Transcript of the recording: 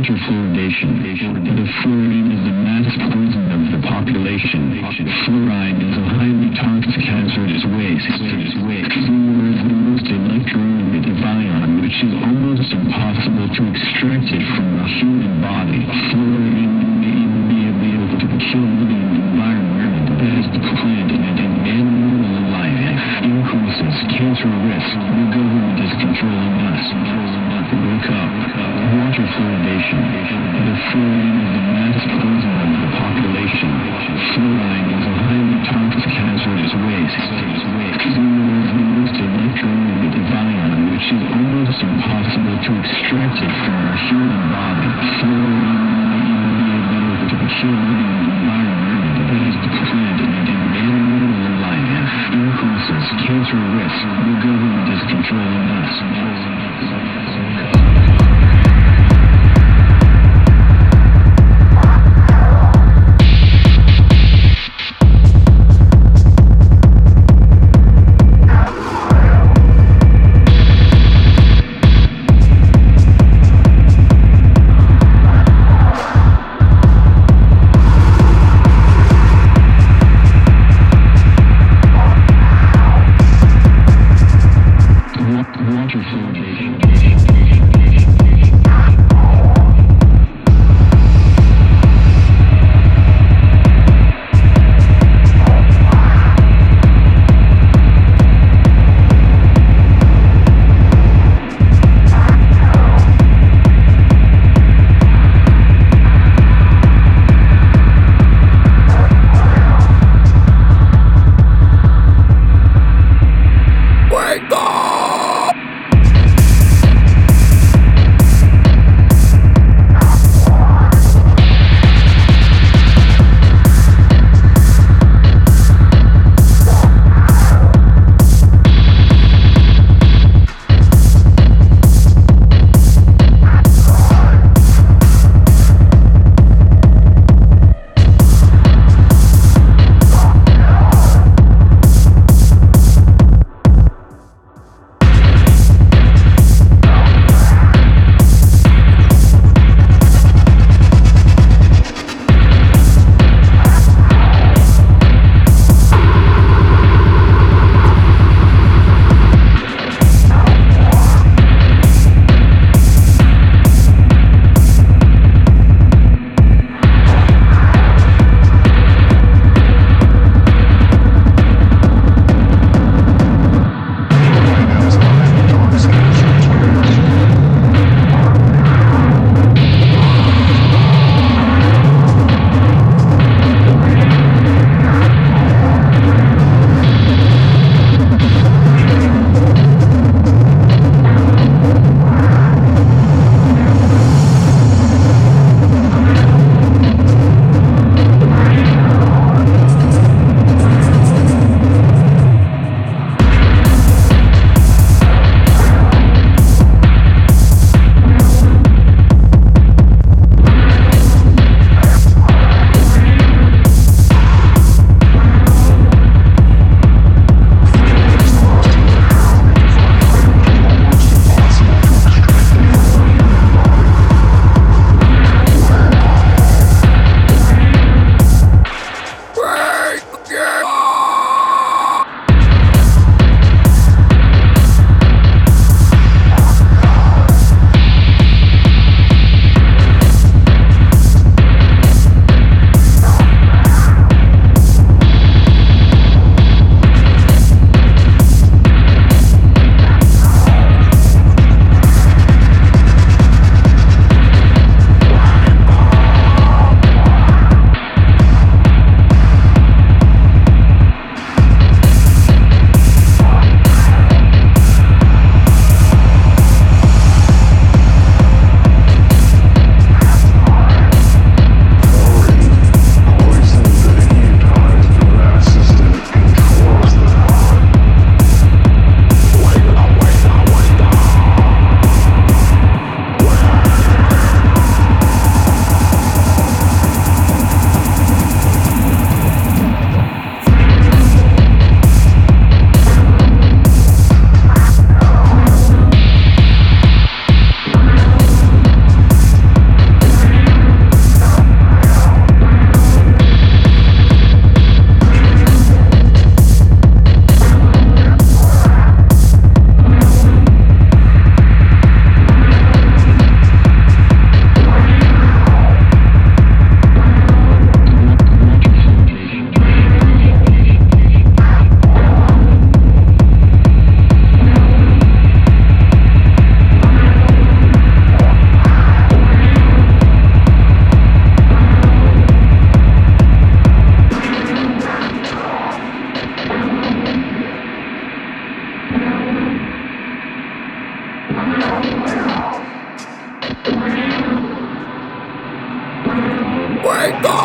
water fluoridation. The fluorine is the mass poison of the population. Fluoride is a highly toxic hazardous waste. Fluor is the most electronegative ion, which is almost impossible to extract it from the human body. Fluorine may even be able to kill the environment as the plant and animal life increases cancer risk. The government is controlling us. Wake up. Water fluoridation. The fluorine is the mass poison of the population. Fluoride is a highly toxic hazardous waste. Fluor is the most electronegative ion, which is almost impossible to extract it from the human body. Fluorine may even be able to kill the environment as the plant and animal life increases cancer risk. The government is controlling us. Water fluoridation. my God!